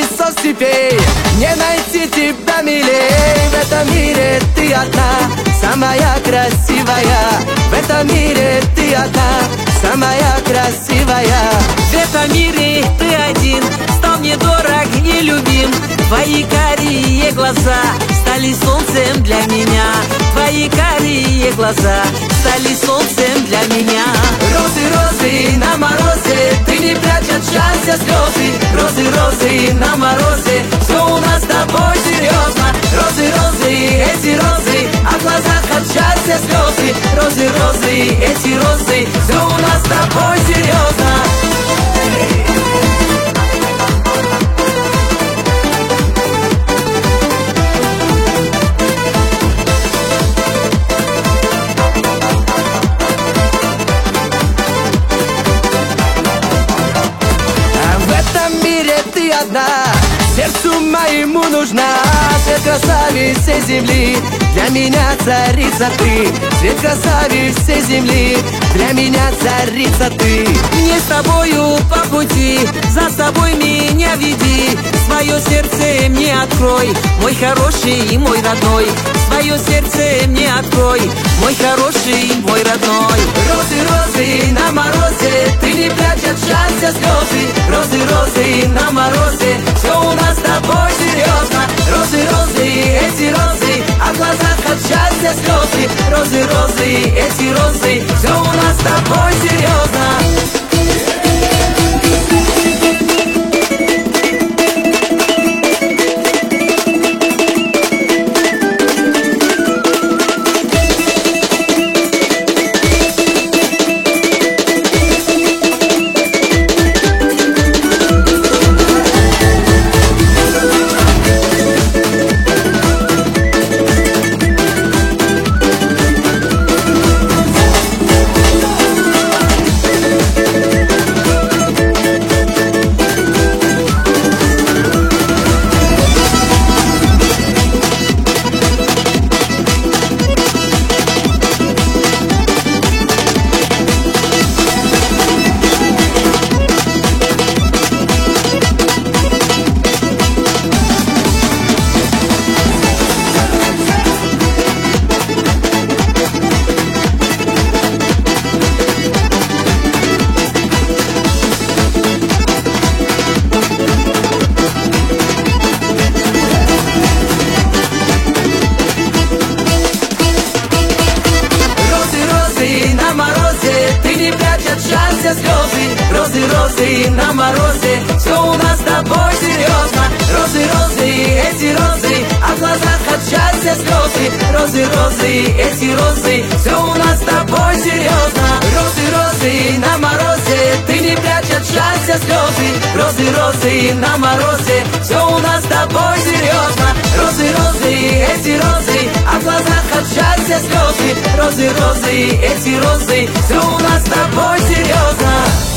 со степей. Не найти тебя милей. В этом мире ты одна, самая красивая. В этом мире ты одна, самая красивая. В этом мире ты один, стал мне дорог и любим. Твои карие глаза стали солнцем для меня. Твои карие глаза стали солнцем для меня. Розы, розы на морозе, ты не прячь от счастья слезы. Розы, розы на морозе, все у нас с тобой серьезно. Розы, розы, эти розы, а в глазах от счастья слезы. Розы, розы, эти розы, все у нас с тобой серьезно. Сердцу моему нужна свет красавиц всей земли. Для меня царица ты, свет красавиц всей земли. Для меня царица ты. Мне с тобою по пути, за собой меня веди. Свое сердце мне открой, мой хороший и мой родной. Свое сердце мне открой, мой хороший и мой родной. Розы, розы на морозе, ты не прячь от счастья слезы. Розы, розы на морозе, все у нас с тобой серьезно. Розы, розы, эти розы, а в глазах от счастья слезы. Розы, розы, эти розы, все у нас с тобой серьезно. Слезы, розы, розы на морозе, все у нас с тобой серьезно. Розы, розы, эти розы, а в глазах от счастья слезы. Розы, розы, эти розы, все у нас с тобой серьезно. Розы, розы на морозе, ты не прячь от счастья слезы. Розы, розы на морозе, все у нас с тобой серьезно. Розы, розы, эти розы, а в глазах от счастья слезы. Розы, розы, эти розы, все у нас с тобой серьезно.